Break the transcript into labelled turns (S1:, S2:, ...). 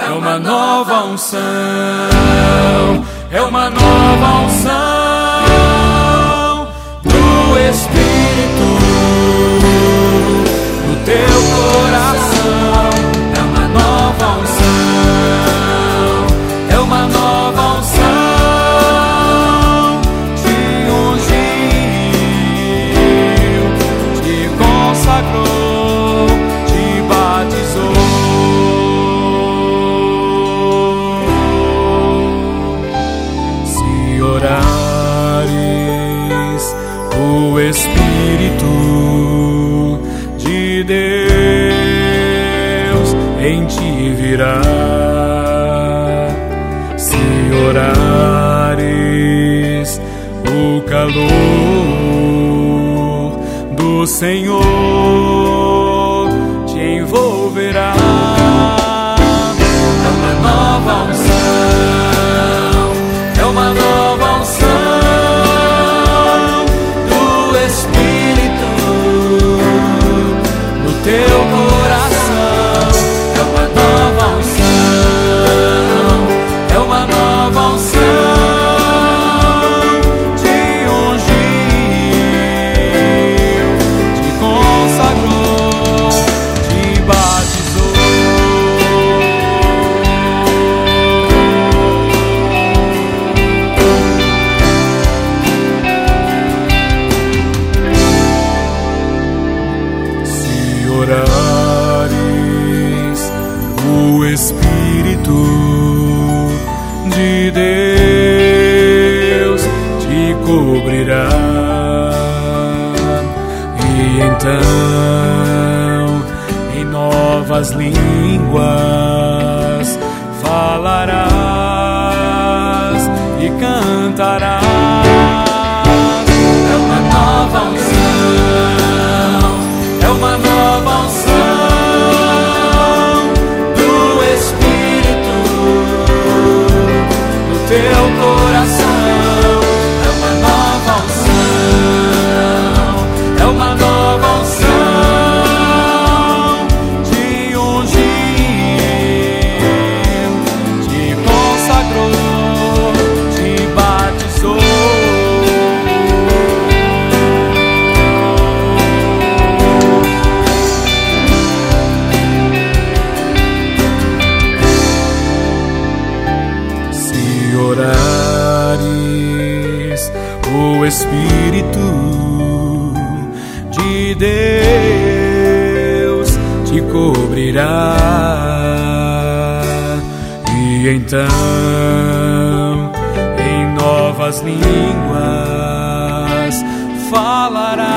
S1: é uma nova unção, é uma nova unção do Espírito no teu coração. É uma nova unção, é uma nova unção, te ungiu, te consagrou, te batizou. Se orares, o Espírito de Deus em ti virá. Se orares, o calor do Senhor te envolverá. É uma nova unção, é uma nova unção do Espírito no teu coração. É uma nova unção, é uma nova unção, te ungiu, te consagrou, te batizou. Se orares, o Espírito de Deus te cobrirá, e então em novas línguas falarás e cantarás. É uma nova unção, é uma nova unção do Espírito no teu coração. É uma nova unção, é uma nova unção, te ungiu, te consagrou, te batizou. Se orares, o Espírito de Deus te cobrirá, e então em novas línguas falarás.